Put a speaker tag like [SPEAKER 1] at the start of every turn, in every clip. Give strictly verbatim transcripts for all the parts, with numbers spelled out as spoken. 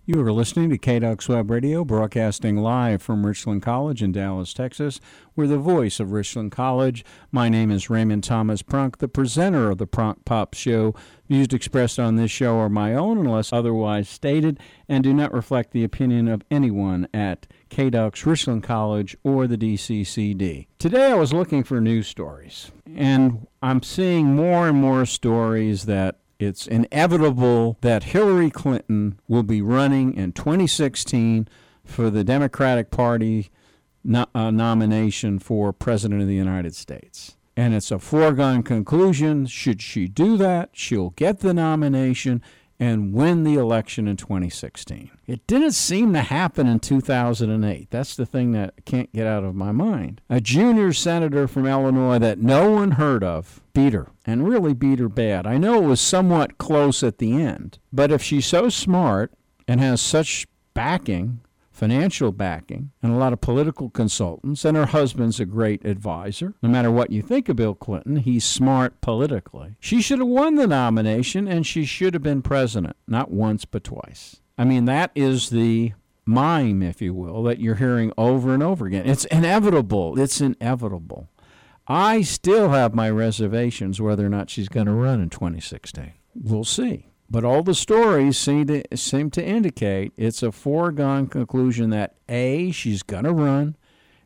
[SPEAKER 1] You are listening to K D U X Web Radio, broadcasting live from Richland College in Dallas, Texas. We're the voice of Richland College. My name is Raymond Thomas Prunk, the presenter of the Prunk Pop Show. Views expressed on this show are my own unless otherwise stated and do not reflect the opinion of anyone at K D U X, Richland College, or the D C C D. Today I was looking for news stories, and I'm seeing more and more stories that it's inevitable that Hillary Clinton will be running in twenty sixteen for the Democratic Party no- uh, nomination for President of the United States. And it's a foregone conclusion. Should she do that, she'll get the nomination and win the election in twenty sixteen. It didn't seem to happen in two thousand eight. That's the thing that I can't get out of my mind. A junior senator from Illinois that no one heard of beat her, and really beat her bad. I know it was somewhat close at the end, but if she's so smart and has such backing, financial backing, and a lot of political consultants, and her husband's a great advisor. No matter what you think of Bill Clinton, he's smart politically. She should have won the nomination, and she should have been president, not once but twice. I mean, that is the mime, if you will, that you're hearing over and over again. It's inevitable. It's inevitable. I still have my reservations whether or not she's going to run in twenty sixteen. We'll see. But all the stories seem to seem to indicate it's a foregone conclusion that A, she's going to run,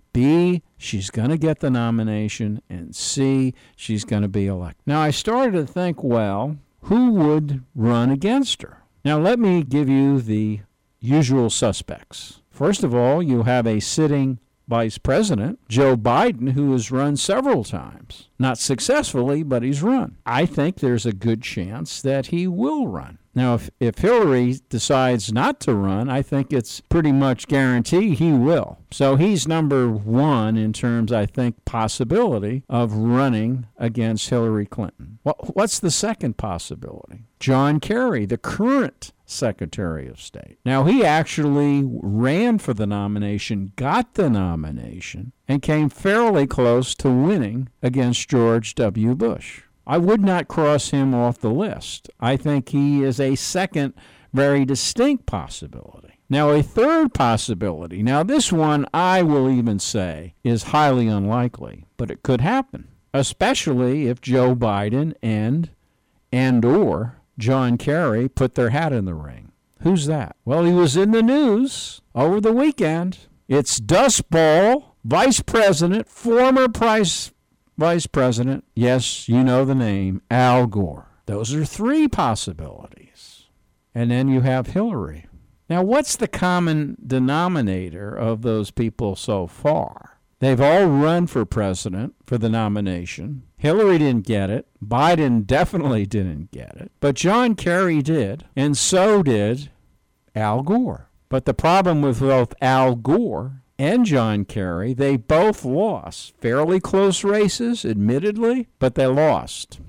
[SPEAKER 1] B, she's going to get the nomination, and C, she's going to be elected. Now, I started to think, well, who would run against her? Now, let me give you the usual suspects. First of all, you have a sitting Vice President, Joe Biden, who has run several times. Not successfully, but he's run. I think there's a good chance that he will run. Now, if, if Hillary decides not to run, I think it's pretty much guaranteed he will. So he's number one in terms, I think, possibility of running against Hillary Clinton. What, what's the second possibility? John Kerry, the current Secretary of State. Now, he actually ran for the nomination, got the nomination, and came fairly close to winning against George W. Bush. I would not cross him off the list. I think he is a second very distinct possibility. Now, a third possibility. Now, this one I will even say is highly unlikely, but it could happen, especially if Joe Biden and and or John Kerry put their hat in the ring. Who's that? Well, he was in the news over the weekend. It's Dust Bowl, Vice President, former Price Vice President, yes, you know the name, Al Gore. Those are three possibilities. And then you have Hillary. Now, what's the common denominator of those people so far? They've all run for president for the nomination. Hillary didn't get it. Biden definitely didn't get it. But John Kerry did, and so did Al Gore. But the problem with both Al Gore and John Kerry, they both lost. Fairly close races, admittedly, but they lost.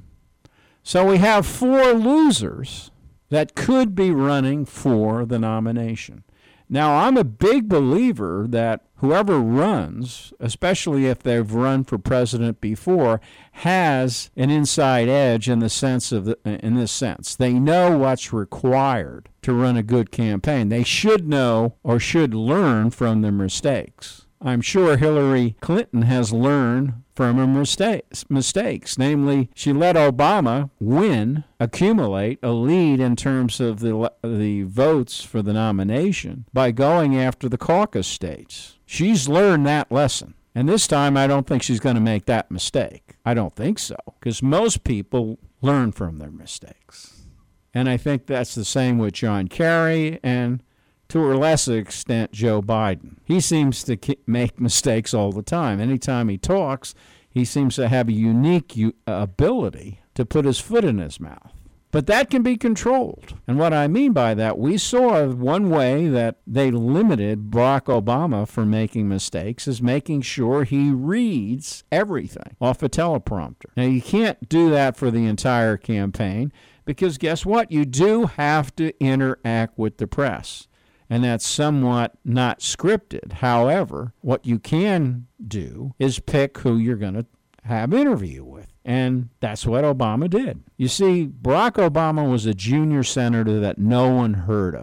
[SPEAKER 1] So we have four losers that could be running for the nomination. Now, I'm a big believer that whoever runs, especially if they've run for president before, has an inside edge in the sense of the, in this sense. They know what's required to run a good campaign. They should know or should learn from their mistakes. I'm sure Hillary Clinton has learned from her mistakes, mistakes. Namely, she let Obama win, accumulate a lead in terms of the the votes for the nomination by going after the caucus states. She's learned that lesson. And this time, I don't think she's going to make that mistake. I don't think so, because most people learn from their mistakes. And I think that's the same with John Kerry and, to a lesser extent, Joe Biden. He seems to make mistakes all the time. Anytime he talks, he seems to have a unique ability to put his foot in his mouth. But that can be controlled. And what I mean by that, we saw one way that they limited Barack Obama from making mistakes is making sure he reads everything off a teleprompter. Now, you can't do that for the entire campaign because guess what? You do have to interact with the press. And that's somewhat not scripted. However, what you can do is pick who you're going to have interview with. And that's what Obama did. You see, Barack Obama was a junior senator that no one heard of.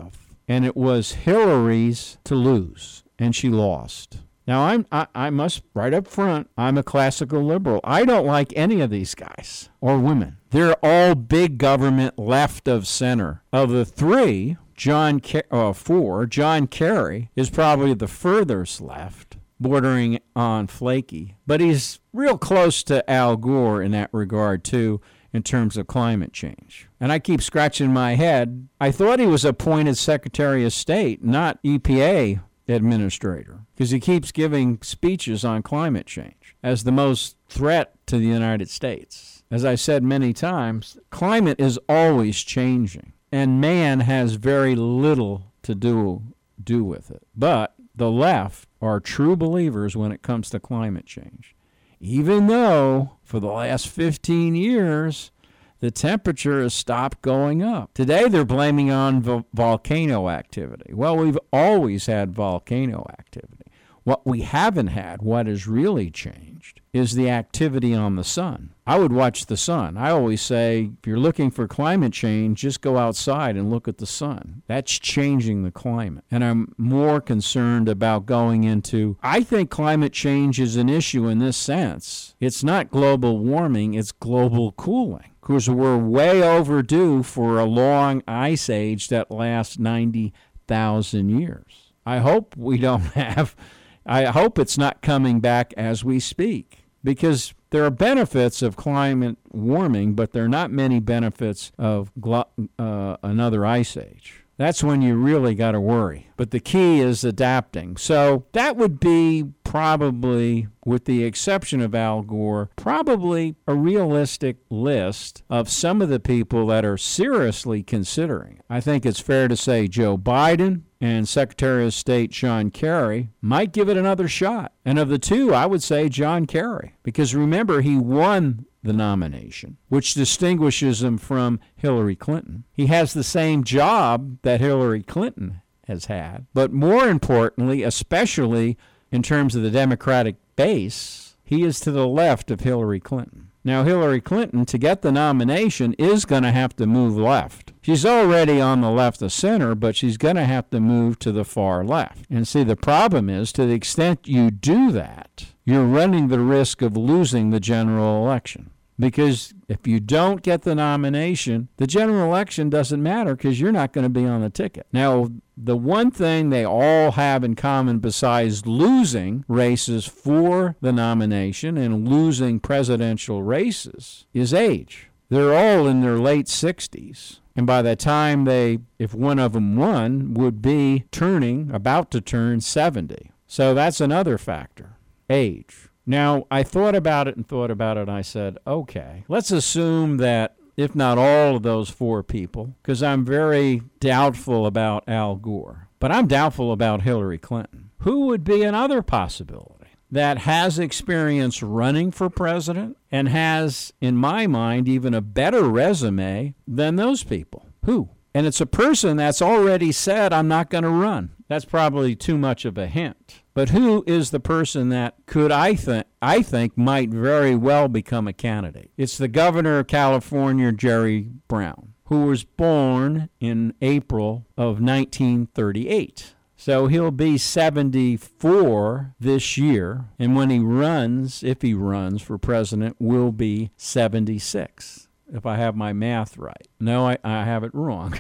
[SPEAKER 1] and it was Hillary's to lose, and she lost. Now, I'm, I, I must, right up front, I'm a classical liberal. I don't like any of these guys or women. They're all big government, left of center. Of the three, John, uh, four, John Kerry is probably the furthest left, bordering on flaky. But he's real close to Al Gore in that regard, too, in terms of climate change. And I keep scratching my head. I thought he was appointed Secretary of State, not E P A administrator, because he keeps giving speeches on climate change as the most threat to the United States. As I said many times, climate is always changing, and man has very little to do, do with it. But the left are true believers when it comes to climate change, even though for the last fifteen years, the temperature has stopped going up. Today, they're blaming on vo- volcano activity. Well, we've always had volcano activity. What we haven't had, what has really changed, is the activity on the sun. I would watch the sun. I always say, if you're looking for climate change, just go outside and look at the sun. That's changing the climate. And I'm more concerned about going into, I think climate change is an issue in this sense. It's not global warming, it's global cooling. Because we're way overdue for a long ice age that lasts ninety thousand years. I hope we don't have, I hope it's not coming back as we speak, because there are benefits of climate warming, but there are not many benefits of glo- uh, another ice age. That's when you really got to worry. But the key is adapting. So that would be probably, with the exception of Al Gore, probably a realistic list of some of the people that are seriously considering. I think it's fair to say Joe Biden and Secretary of State John Kerry might give it another shot. And of the two, I would say John Kerry. Because remember, he won the nomination, which distinguishes him from Hillary Clinton. He has the same job that Hillary Clinton has had. But more importantly, especially in terms of the Democratic base, he is to the left of Hillary Clinton. Now, Hillary Clinton, to get the nomination, is going to have to move left. She's already on the left of center, but she's going to have to move to the far left. And see, the problem is, to the extent you do that, you're running the risk of losing the general election. Because if you don't get the nomination, the general election doesn't matter because you're not going to be on the ticket. Now, the one thing they all have in common besides losing races for the nomination and losing presidential races is age. They're all in their late sixties. And by the time they, if one of them won, would be turning, about to turn seventy. So that's another factor, age. Now, I thought about it and thought about it, and I said, okay, let's assume that if not all of those four people, because I'm very doubtful about Al Gore, but I'm doubtful about Hillary Clinton. Who would be another possibility that has experience running for president and has, in my mind, even a better resume than those people? Who? And it's a person that's already said, I'm not going to run. That's probably too much of a hint. But who is the person that could, I think, I think might very well become a candidate? It's the governor of California, Jerry Brown, who was born in April of nineteen thirty-eight. So he'll be seventy-four this year, and when he runs, if he runs for president, will be seventy-six, if I have my math right. No, I, I have it wrong.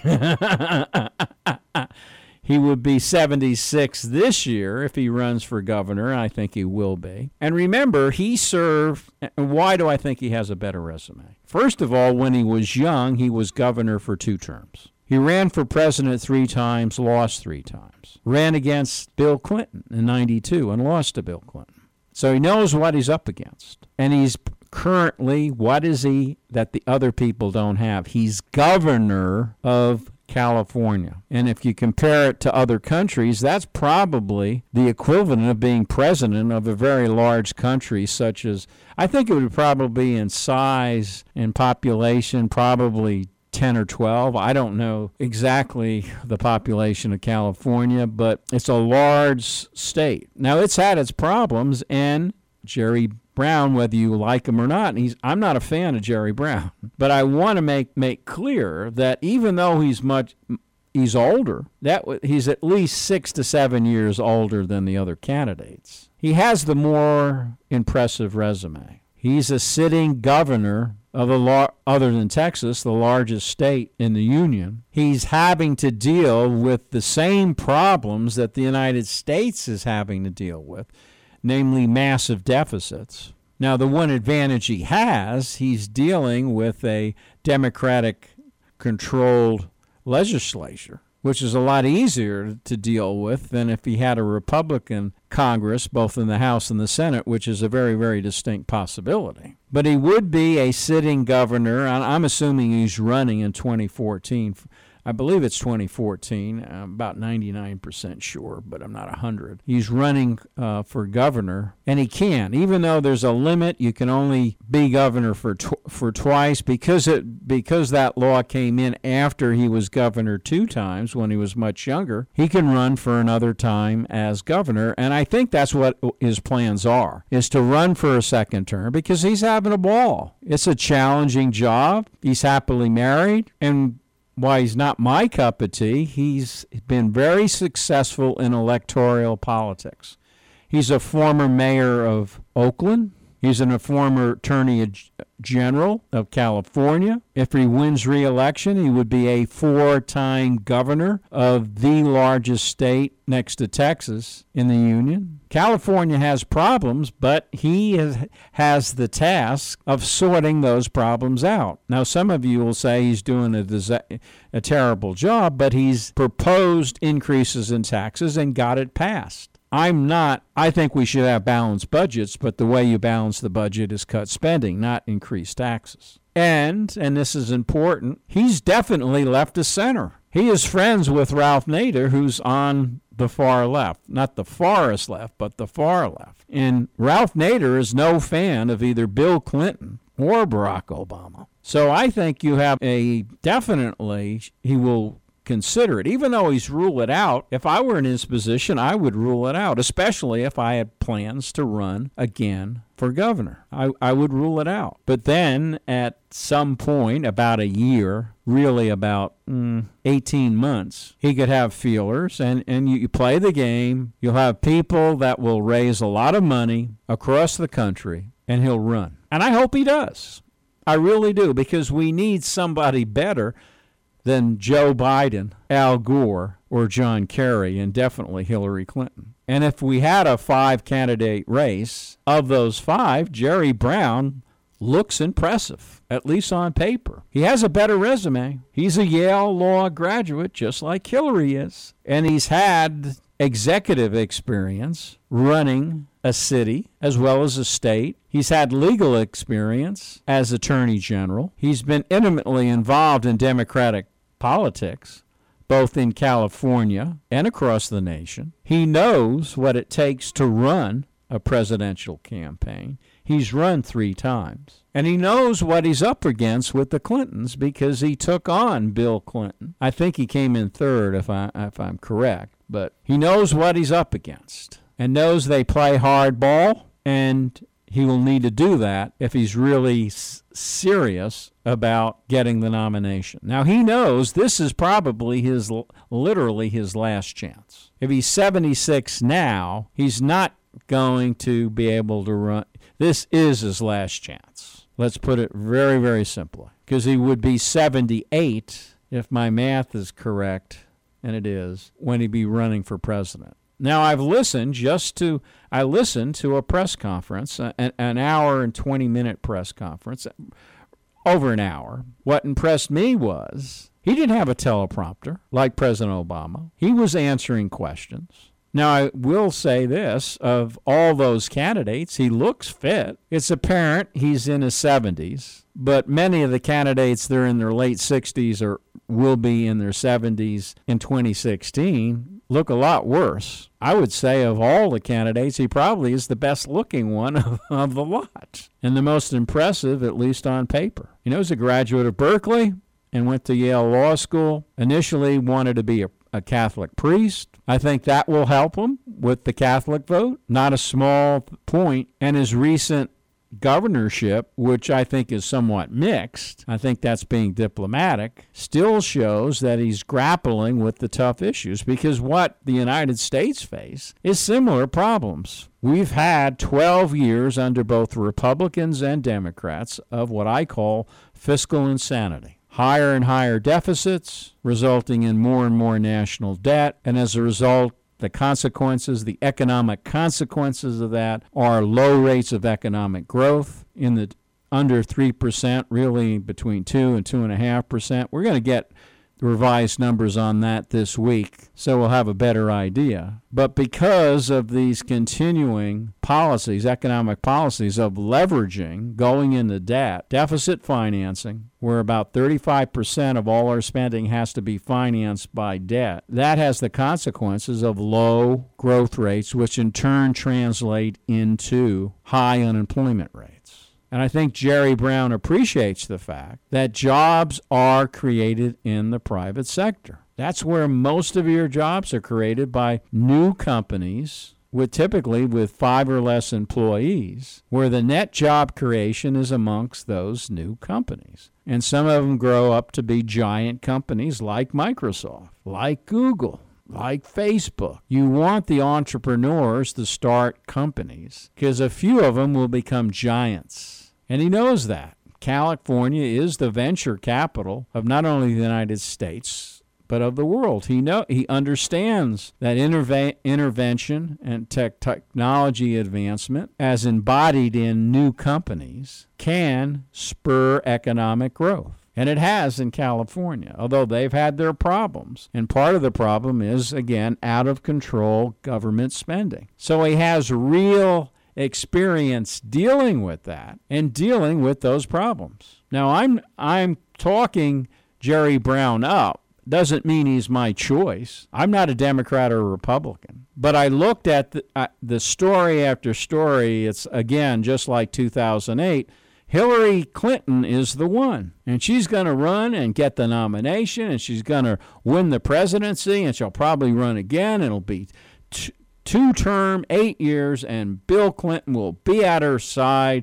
[SPEAKER 1] He would be seventy-six this year if he runs for governor, and I think he will be. And remember, he served, and why do I think he has a better resume? First of all, when he was young, he was governor for two terms. He ran for president three times, lost three times. Ran against Bill Clinton in ninety-two and lost to Bill Clinton. So he knows what he's up against. And he's currently, what is he that the other people don't have? He's governor of California. And if you compare it to other countries, that's probably the equivalent of being president of a very large country such as, I think it would probably be in size and population, probably ten or twelve. I don't know exactly the population of California, but it's a large state. Now, it's had its problems, and Jerry Brown, whether you like him or not, and he's, I'm not a fan of Jerry Brown, but I want to make, make clear that even though he's much, he's older. That he's at least six to seven years older than the other candidates. He has the more impressive resume. He's a sitting governor of a lar- other than Texas, the largest state in the union. He's having to deal with the same problems that the United States is having to deal with, namely massive deficits. Now, the one advantage he has, he's dealing with a Democratic-controlled legislature, which is a lot easier to deal with than if he had a Republican Congress, both in the House and the Senate, which is a very, very distinct possibility. But he would be a sitting governor, and I'm assuming he's running in twenty fourteen. I believe it's twenty fourteen. I'm about ninety-nine percent sure, but I'm not one hundred. He's running uh, for governor, and he can. Even though there's a limit, you can only be governor for tw- for twice because it because that law came in after he was governor two times when he was much younger. He can run for another time as governor, and I think that's what his plans are, is to run for a second term because he's having a ball. It's a challenging job. He's happily married, and why he's not my cup of tea, he's been very successful in electoral politics. He's a former mayor of Oakland. He's a former attorney general of California. If he wins re-election, he would be a four-time governor of the largest state next to Texas in the union. California has problems, but he has, has the task of sorting those problems out. Now, some of you will say he's doing a, disa- a terrible job, but he's proposed increases in taxes and got it passed. I'm not, I think we should have balanced budgets, but the way you balance the budget is cut spending, not increase taxes. And, and this is important, he's definitely left of center. He is friends with Ralph Nader, who's on the far left. Not the farthest left, but the far left. And Ralph Nader is no fan of either Bill Clinton or Barack Obama. So I think you have a, definitely, he will consider it. Even though he's ruled it out, if I were in his position, I would rule it out, especially if I had plans to run again for governor. I, I would rule it out. But then at some point, about a year, really about mm, eighteen months, he could have feelers, and, and you, you play the game. You'll have people that will raise a lot of money across the country, and he'll run. And I hope he does. I really do, because we need somebody better than Joe Biden, Al Gore, or John Kerry, and definitely Hillary Clinton. And if we had a five-candidate race, of those five, Jerry Brown looks impressive, at least on paper. He has a better resume. He's a Yale Law graduate, just like Hillary is. And he's had executive experience running a city as well as a state. He's had legal experience as Attorney General. He's been intimately involved in Democratic politics, both in California and across the nation. He knows what it takes to run a presidential campaign. He's run three times. And he knows what he's up against with the Clintons because he took on Bill Clinton. I think he came in third, if, I, if I'm correct. But he knows what he's up against and knows they play hardball, and he will need to do that if he's really s- serious about getting the nomination. Now, he knows this is probably his, literally his last chance. If he's seventy-six now, he's not going to be able to run. This is his last chance. Let's put it very, very simply, because he would be seventy-eight, if my math is correct, and it is, when he'd be running for president. Now, I've listened just to, I listened to a press conference, an, an hour and twenty-minute press conference, over an hour. What impressed me was he didn't have a teleprompter like President Obama. He was answering questions. Now, I will say this, of all those candidates, he looks fit. It's apparent he's in his seventies, but many of the candidates, they're in their late sixties or will be in their seventies in twenty sixteen, look a lot worse. I would say of all the candidates, he probably is the best looking one of, of the lot, and the most impressive, at least on paper. You know, he's a graduate of Berkeley and went to Yale Law School. Initially wanted to be a a Catholic priest. I think that will help him with the Catholic vote. Not a small point. And his recent governorship, which I think is somewhat mixed, I think that's being diplomatic, still shows that he's grappling with the tough issues, because what the United States face is similar problems. We've had twelve years under both Republicans and Democrats of what I call fiscal insanity. Higher and higher deficits, resulting in more and more national debt, and as a result, the consequences, the economic consequences of that are low rates of economic growth in the under three percent, really between two and two point five percent. We're going to get the revised numbers on that this week, so we'll have a better idea. But because of these continuing policies, economic policies of leveraging, going into debt, deficit financing, where about thirty-five percent of all our spending has to be financed by debt, that has the consequences of low growth rates, which in turn translate into high unemployment rates. And I think Jerry Brown appreciates the fact that jobs are created in the private sector. That's where most of your jobs are created, by new companies with typically with five or less employees, where the net job creation is amongst those new companies. And some of them grow up to be giant companies like Microsoft, like Google, like Facebook. You want the entrepreneurs to start companies because a few of them will become giants. And he knows that. California is the venture capital of not only the United States, but of the world. He know he understands that interve- intervention and tech technology advancement, as embodied in new companies, can spur economic growth. And it has in California, although they've had their problems. And part of the problem is, again, out of control government spending. So he has real experience dealing with that and dealing with those problems. Now, I'm I'm talking Jerry Brown up. Doesn't mean he's my choice. I'm not a Democrat or a Republican. But I looked at the, uh, the story after story. It's, again, just like two thousand eight. Hillary Clinton is the one, and she's going to run and get the nomination, and she's going to win the presidency, and she'll probably run again. It'll be t- two-term, eight years, and Bill Clinton will be at her side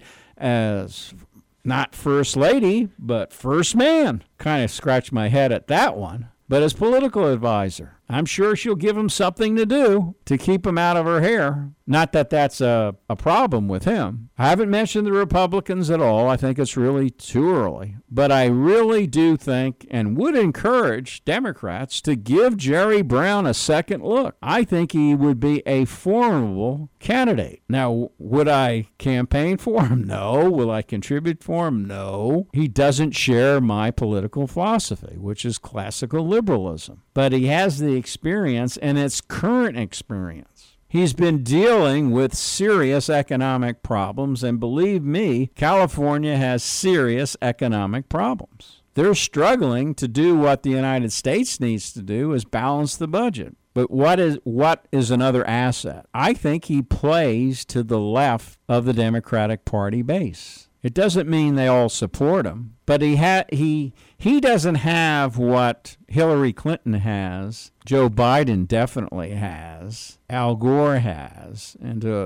[SPEAKER 1] as not first lady, but first man. Kind of scratched my head at that one. But as political advisor, I'm sure she'll give him something to do to keep him out of her hair. Not that that's a, a problem with him. I haven't mentioned the Republicans at all. I think it's really too early. But I really do think and would encourage Democrats to give Jerry Brown a second look. I think he would be a formidable candidate. Now, would I campaign for him? No. Will I contribute for him? No. He doesn't share my political philosophy, which is classical liberalism. But he has the experience, and it's current experience. He's been dealing with serious economic problems, and believe me, California has serious economic problems. They're struggling to do what the United States needs to do, is balance the budget. But what is what is another asset? I think he plays to the left of the Democratic Party base. It doesn't mean they all support him, but he ha- he he doesn't have what Hillary Clinton has, Joe Biden definitely has, Al Gore has, and uh,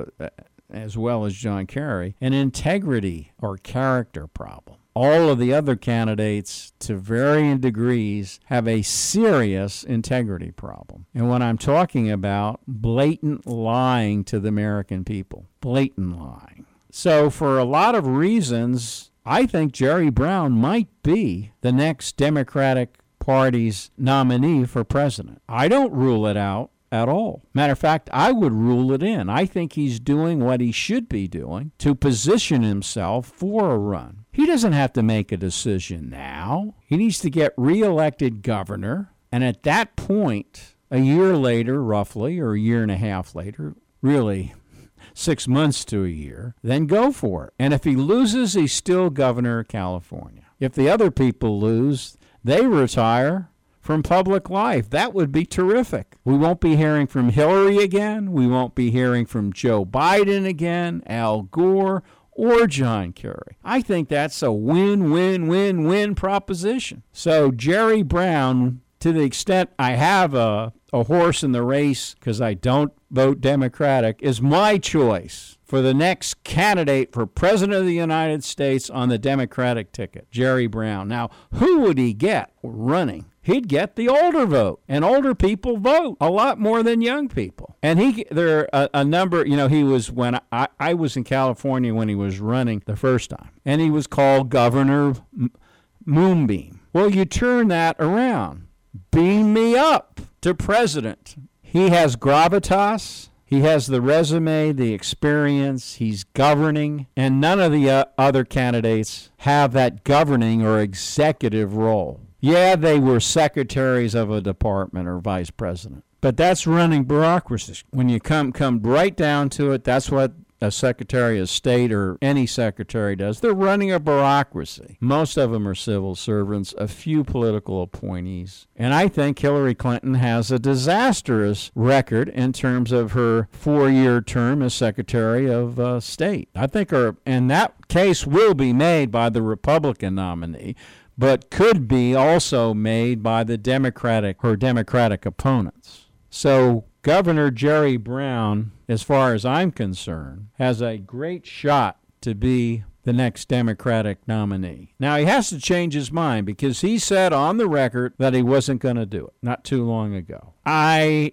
[SPEAKER 1] as well as John Kerry, an integrity or character problem. All of the other candidates, to varying degrees, have a serious integrity problem. And what I'm talking about, blatant lying to the American people, blatant lying. So for a lot of reasons, I think Jerry Brown might be the next Democratic Party's nominee for president. I don't rule it out at all. Matter of fact, I would rule it in. I think he's doing what he should be doing to position himself for a run. He doesn't have to make a decision now. He needs to get reelected governor, and at that point, a year later, roughly, or a year and a half later, really six months to a year, then go for it. And if he loses, he's still governor of California. If the other people lose, they retire from public life. That would be terrific. We won't be hearing from Hillary again. We won't be hearing from Joe Biden again, Al Gore, or John Kerry. I think that's a win-win-win-win proposition. So Jerry Brown, to the extent I have a a horse in the race because I don't vote Democratic, is my choice for the next candidate for President of the United States on the Democratic ticket, Jerry Brown. Now, who would he get running? He'd get the older vote, and older people vote a lot more than young people. And he, there are a, a number, you know, he was, when I, I was in California when he was running the first time, and he was called Governor M- Moonbeam. Well, you turn that around. Beam me up to president. He has gravitas. He has the resume, the experience. He's governing. And none of the uh, other candidates have that governing or executive role. Yeah, they were secretaries of a department or vice president. But that's running bureaucracy. When you come come right down to it, that's what a secretary of state or any secretary does. They're running a bureaucracy. Most of them are civil servants, a few political appointees. And I think Hillary Clinton has a disastrous record in terms of her four-year term as Secretary of uh, State. I think her, and that case will be made by the Republican nominee, but could be also made by the Democratic, her Democratic opponents. So Governor Jerry Brown, as far as I'm concerned, has a great shot to be the next Democratic nominee. Now, he has to change his mind because he said on the record that he wasn't going to do it not too long ago. I,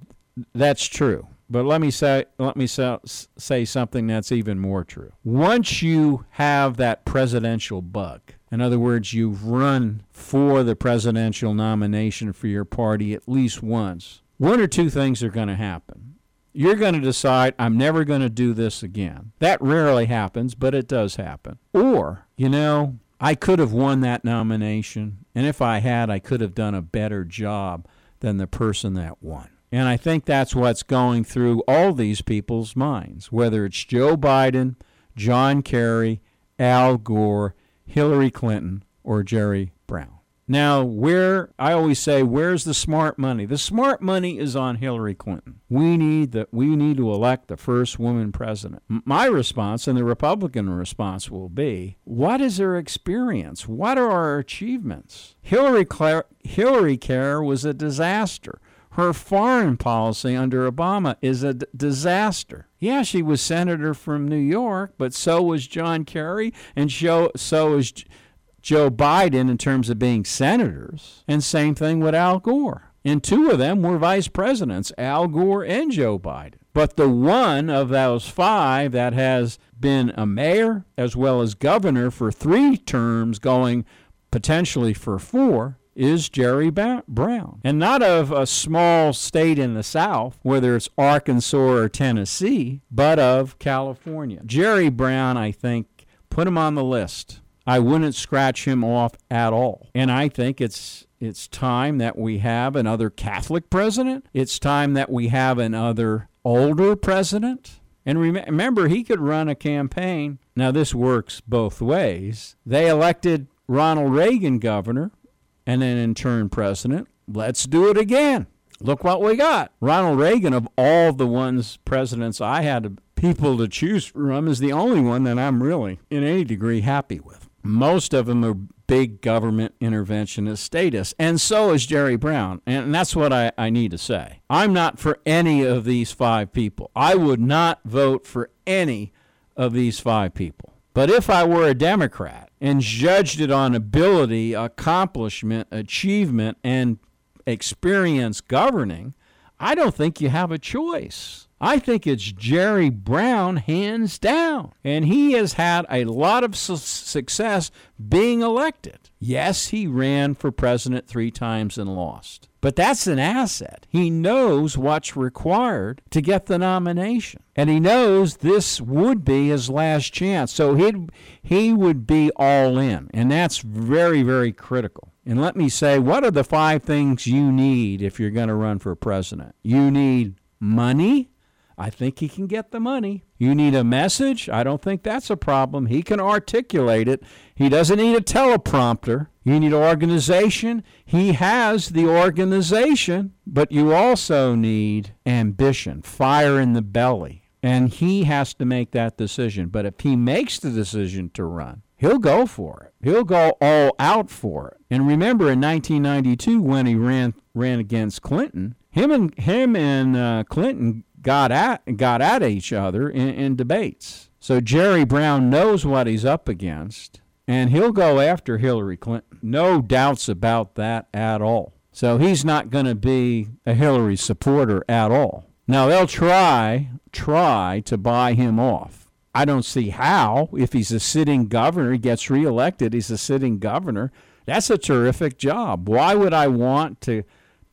[SPEAKER 1] that's true. But let me say let me say, say something that's even more true. Once you have that presidential bug, in other words, you've run for the presidential nomination for your party at least once, one or two things are going to happen. You're going to decide, I'm never going to do this again. That rarely happens, but it does happen. Or, you know, I could have won that nomination, and if I had, I could have done a better job than the person that won. And I think that's what's going through all these people's minds, whether it's Joe Biden, John Kerry, Al Gore, Hillary Clinton, or Jerry Brown. Now, where I always say, where's the smart money? The smart money is on Hillary Clinton. We need the, we need to elect the first woman president. My response and the Republican response will be, what is her experience? What are our achievements? Hillary Claire, Hillary Care was a disaster. Her foreign policy under Obama is a d- disaster. Yeah, she was senator from New York, but so was John Kerry, and so, so was J- Joe Biden in terms of being senators, and same thing with Al Gore. And two of them were vice presidents, Al Gore and Joe Biden. But the one of those five that has been a mayor as well as governor for three terms, going potentially for four, is Jerry ba- Brown. And not of a small state in the South, whether it's Arkansas or Tennessee, but of California. Jerry Brown, I think, put him on the list. I wouldn't scratch him off at all. And I think it's it's time that we have another Catholic president. It's time that we have another older president. And rem- remember, he could run a campaign. Now, this works both ways. They elected Ronald Reagan governor and then in turn president. Let's do it again. Look what we got. Ronald Reagan, of all the ones presidents I had people to choose from, is the only one that I'm really in any degree happy with. Most of them are big government interventionist statists, and so is Jerry Brown. And that's what I, I need to say. I'm not for any of these five people. I would not vote for any of these five people. But if I were a Democrat and judged it on ability, accomplishment, achievement, and experience governing, I don't think you have a choice. I think it's Jerry Brown hands down. And he has had a lot of su- success being elected. Yes, he ran for president three times and lost. But that's an asset. He knows what's required to get the nomination. And he knows this would be his last chance. So he'd, he would be all in. And that's very, very critical. And let me say, what are the five things you need if you're going to run for president? You need money. I think he can get the money. You need a message. I don't think that's a problem. He can articulate it. He doesn't need a teleprompter. You need organization. He has the organization, but you also need ambition, fire in the belly. And he has to make that decision. But if he makes the decision to run, he'll go for it. He'll go all out for it. And remember, in nineteen ninety-two, when he ran ran against Clinton, Him and him and uh, Clinton got at got at each other in, in debates. So Jerry Brown knows what he's up against, and he'll go after Hillary Clinton. No doubts about that at all. So he's not going to be a Hillary supporter at all. Now, they'll try, try to buy him off. I don't see how. If he's a sitting governor, he gets reelected, he's a sitting governor. That's a terrific job. Why would I want to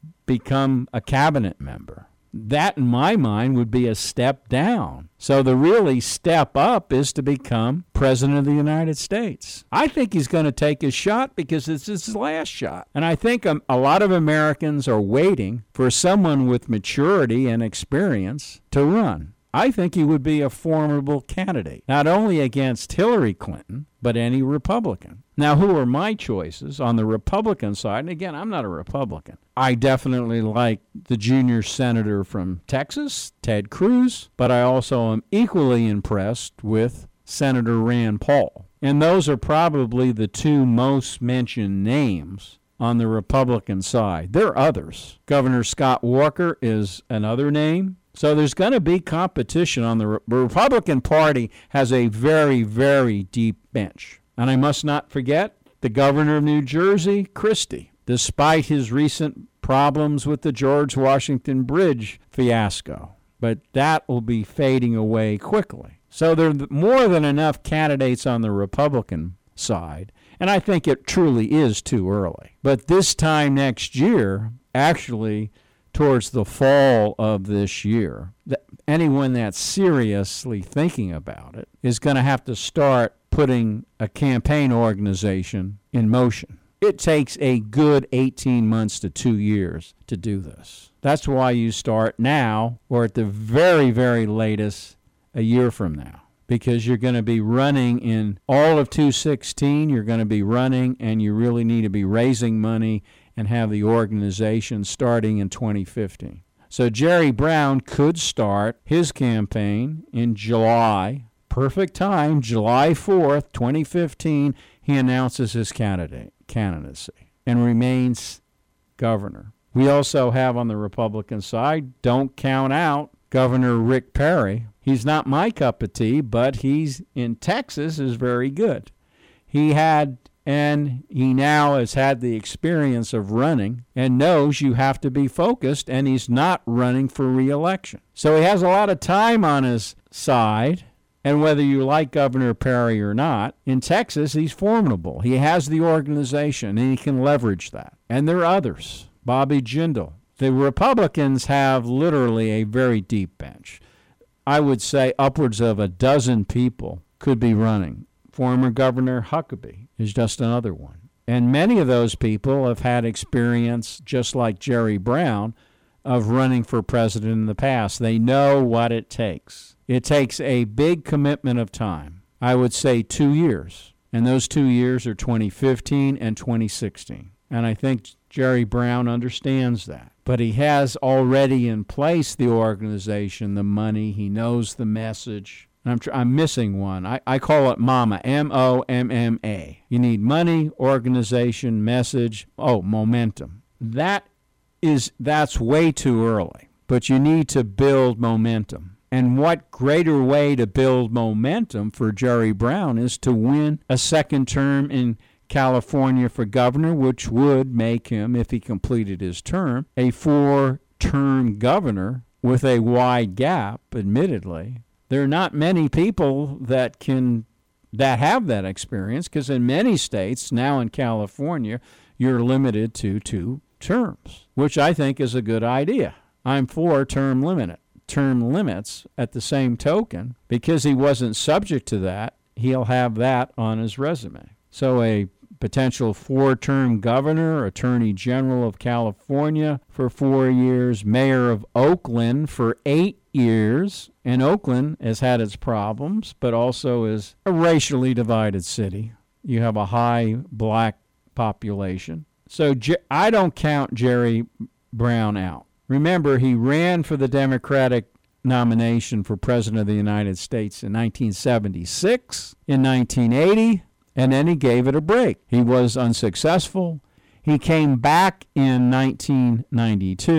[SPEAKER 1] become a cabinet member? That, in my mind, would be a step down. So the really step up is to become president of the United States. I think he's going to take his shot because it's his last shot. And I think a, a lot of Americans are waiting for someone with maturity and experience to run. I think he would be a formidable candidate, not only against Hillary Clinton, but any Republican. Now, who are my choices on the Republican side? And again, I'm not a Republican. I definitely like the junior senator from Texas, Ted Cruz, but I also am equally impressed with Senator Rand Paul. And those are probably the two most mentioned names on the Republican side. There are others. Governor Scott Walker is another name. So there's going to be competition on the Re- Republican Party has a very, very deep bench. And I must not forget the governor of New Jersey, Christie, despite his recent problems with the George Washington Bridge fiasco. But that will be fading away quickly. So there are more than enough candidates on the Republican side, and I think it truly is too early. But this time next year, actually, towards the fall of this year, that anyone that's seriously thinking about it is going to have to start putting a campaign organization in motion. It takes a good eighteen months to two years to do this. That's why you start now, or at the very, very latest, a year from now, because you're going to be running in all of two sixteen, you're going to be running, and you really need to be raising money and have the organization starting in twenty fifteen. So Jerry Brown could start his campaign in July. Perfect time, July fourth, twenty fifteen, he announces his candidate candidacy and remains governor. We also have on the Republican side, don't count out Governor Rick Perry. He's not my cup of tea, but he's in Texas is very good. He had And he now has had the experience of running and knows you have to be focused, and he's not running for re-election. So he has a lot of time on his side, and whether you like Governor Perry or not, in Texas, he's formidable. He has the organization, and he can leverage that. And there are others. Bobby Jindal. The Republicans have literally a very deep bench. I would say upwards of a dozen people could be running. Former Governor Huckabee is just another one. And many of those people have had experience, just like Jerry Brown, of running for president in the past. They know what it takes. It takes a big commitment of time. I would say two years. And those two years are twenty fifteen and twenty sixteen. And I think Jerry Brown understands that. But he has already in place the organization, the money. He knows the message. I'm, tr- I'm missing one. I, I call it MOMMA, M O M M A. You need money, organization, message, oh, momentum. That is, that's way too early. But you need to build momentum. And what greater way to build momentum for Jerry Brown is to win a second term in California for governor, which would make him, if he completed his term, a four-term governor with a wide gap, admittedly. There are not many people that can that have that experience, because in many states, now in California, you're limited to two terms, which I think is a good idea. I'm for term limit, term limits. At the same token, because he wasn't subject to that, he'll have that on his resume. So a potential four-term governor, attorney general of California for four years, mayor of Oakland for eight years. And Oakland has had its problems, but also is a racially divided city. You have a high black population. So I don't count Jerry Brown out. Remember, he ran for the Democratic nomination for President of the United States in nineteen seventy-six, in nineteen eighty, and then he gave it a break. He was unsuccessful. He came back in nineteen ninety-two,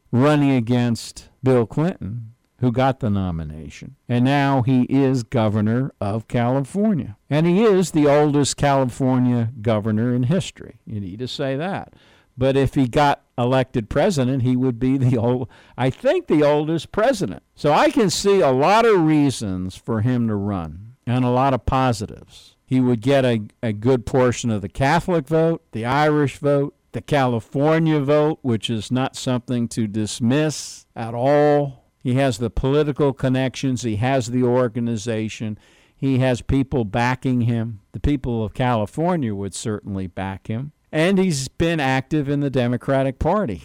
[SPEAKER 1] running against Bill Clinton, who got the nomination. And now he is governor of California. And he is the oldest California governor in history. You need to say that. But if he got elected president, he would be the old, I think the oldest president. So I can see a lot of reasons for him to run and a lot of positives. He would get a, a good portion of the Catholic vote, the Irish vote, the California vote, which is not something to dismiss at all. He has the political connections. He has the organization. He has people backing him. The people of California would certainly back him. And he's been active in the Democratic Party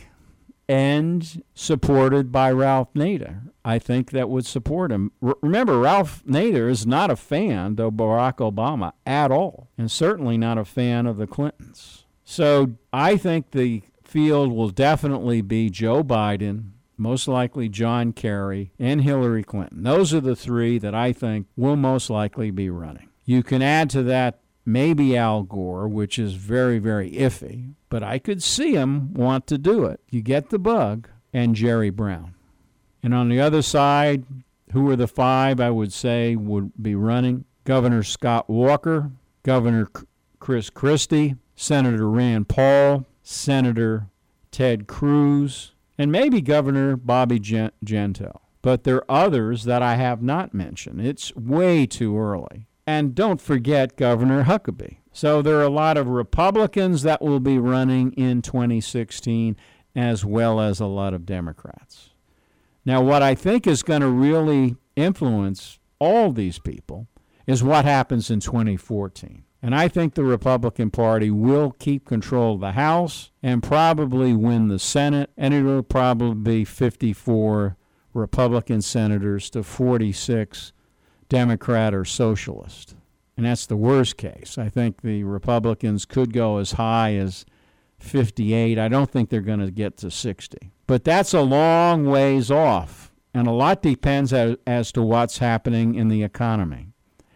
[SPEAKER 1] and supported by Ralph Nader. I think that would support him. R- remember, Ralph Nader is not a fan of Barack Obama at all, and certainly not a fan of the Clintons. So I think the field will definitely be Joe Biden, most likely John Kerry, and Hillary Clinton. Those are the three that I think will most likely be running. You can add to that maybe Al Gore, which is very, very iffy, but I could see him want to do it. You get the bug, and Jerry Brown. And on the other side, who are the five I would say would be running? Governor Scott Walker, Governor Chris Christie, Senator Rand Paul, Senator Ted Cruz, and maybe Governor Bobby Gentile. But there are others that I have not mentioned. It's way too early. And don't forget Governor Huckabee. So there are a lot of Republicans that will be running in twenty sixteen, as well as a lot of Democrats. Now, what I think is going to really influence all these people is what happens in twenty fourteen. And I think the Republican Party will keep control of the House and probably win the Senate, and it will probably be fifty-four Republican senators to forty-six Democrat or Socialist. And that's the worst case. I think the Republicans could go as high as fifty-eight. I don't think they're going to get to sixty. But that's a long ways off, and a lot depends as, as to what's happening in the economy.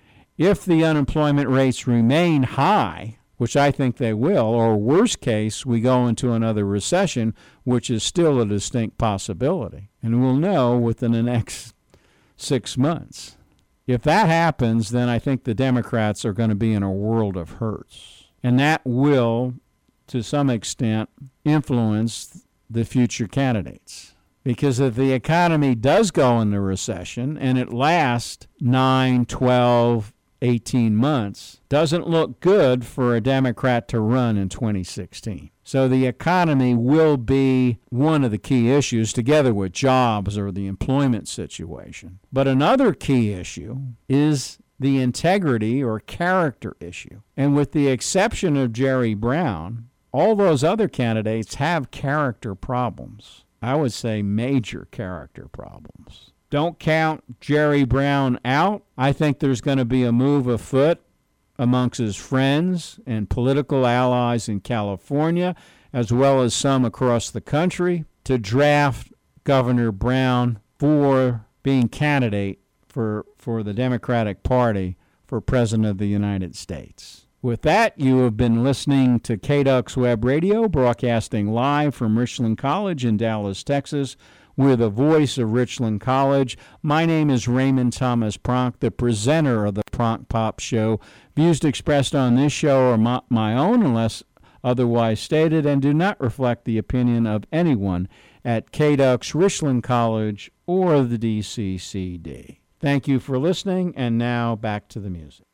[SPEAKER 1] If the unemployment rates remain high, which I think they will, or worst case, we go into another recession, which is still a distinct possibility, and we'll know within the next six months. If that happens, then I think the Democrats are going to be in a world of hurts. And that will, to some extent, influence the future candidates. Because if the economy does go into recession and it lasts nine, twelve, eighteen months, doesn't look good for a Democrat to run in twenty sixteen. So the economy will be one of the key issues, together with jobs or the employment situation. But another key issue is the integrity or character issue. And with the exception of Jerry Brown, all those other candidates have character problems. I would say major character problems. Don't count Jerry Brown out. I think there's going to be a move afoot amongst his friends and political allies in California, as well as some across the country, to draft Governor Brown for being candidate for, for the Democratic Party for President of the United States. With that, you have been listening to K D U X Web Radio, broadcasting live from Richland College in Dallas, Texas. We're the voice of Richland College. My name is Raymond Thomas Pronk, the presenter of the Pronk Pop Show. Views expressed on this show are my, my own unless otherwise stated and do not reflect the opinion of anyone at K D U X, Richland College, or the D C C D. Thank you for listening, and now back to the music.